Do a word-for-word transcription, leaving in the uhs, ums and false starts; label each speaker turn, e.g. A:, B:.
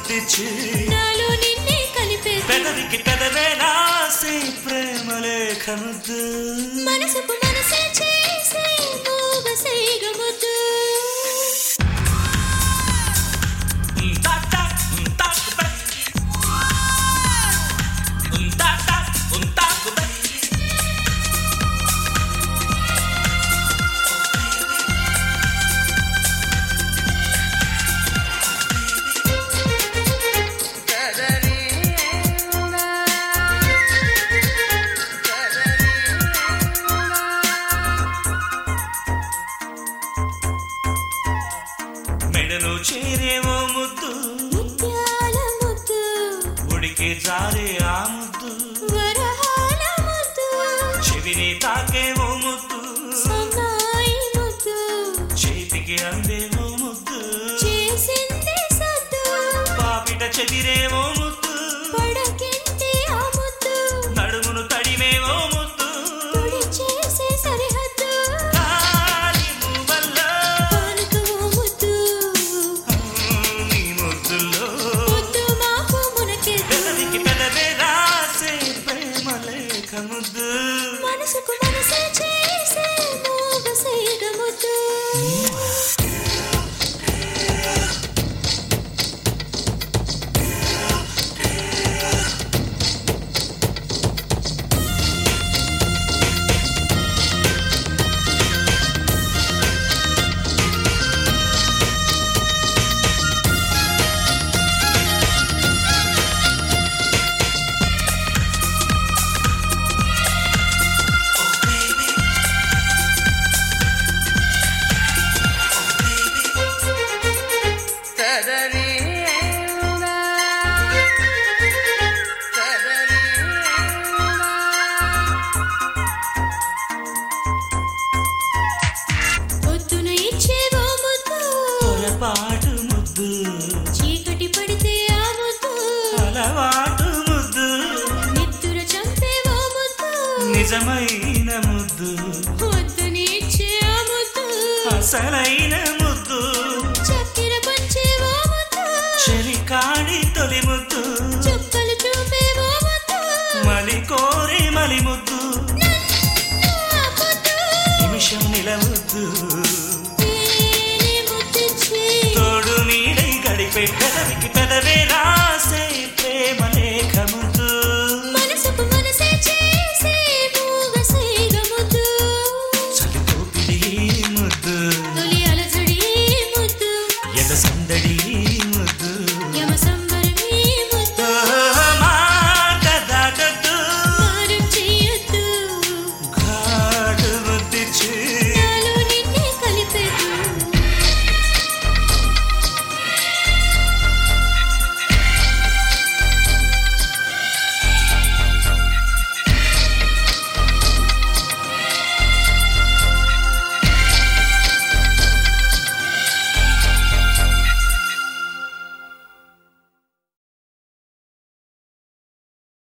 A: ముద్దిచ్చి
B: నాలో నిన్నే కలిపే
A: పెదవికి పెదవే రాసే ప్రేమ లేఖ ముద్దు
B: మనసుకు మనసే చేసే మూగసేగ ముద్దు
A: మెడలో చేరేవో ముద్దు
B: ముత్యాల ముద్దు
A: ఉడికి జారే ఆ ముద్దు
B: వరహాల ముద్దు
A: చెవిని తాకేవో ముద్దు
B: సన్నాయి ముద్దు
A: చేతికి అందేవో ముద్దు
B: చేసింది సద్దు
A: పాపిట చెదిరేవో ముద్దు
B: పడకింటి ఆ ముద్దు
A: నడుమును తడిమేవో ముద్దు
B: తొడి చేసే సరిహద్దు
A: కాలి మువ్వల్లో
B: పానుకవో ముద్దు
A: నీ ముద్దుల్లో
B: ముద్దు మాకు మునకెద్దు
A: పెదవికి పెదవే రాసే ప్రేమ లేఖ ముద్దు
B: మనసుకు మనసే చేసే మూగసేగ ముద్దు పొద్దున ఇచ్చేవో ముద్దు
A: పొరపాటు ముద్దు
B: చీకటి పడితే ఆ ముద్దు
A: అలవాటు ముద్దు
B: నిద్దుర చంపేవో ముద్దు
A: నిజమైన ముద్దు
B: పొద్దున ఇచ్చే ఆ ముద్దు
A: అసలైన ముద్దు
B: చక్కెర పంచేవో ముద్దు
A: చెలికాడి తొలి ముద్దు
B: చుక్కలు చూపేవో ముద్దు
A: మలి కోరి మలి ముద్దు
B: ఆ పొద్దు
A: నిమిషం నిలవద్దు
B: తేనె ముద్దిచ్చి
A: తోడు నీడై గడిపే పెదవికి పెదవే రాసే ప్రేమ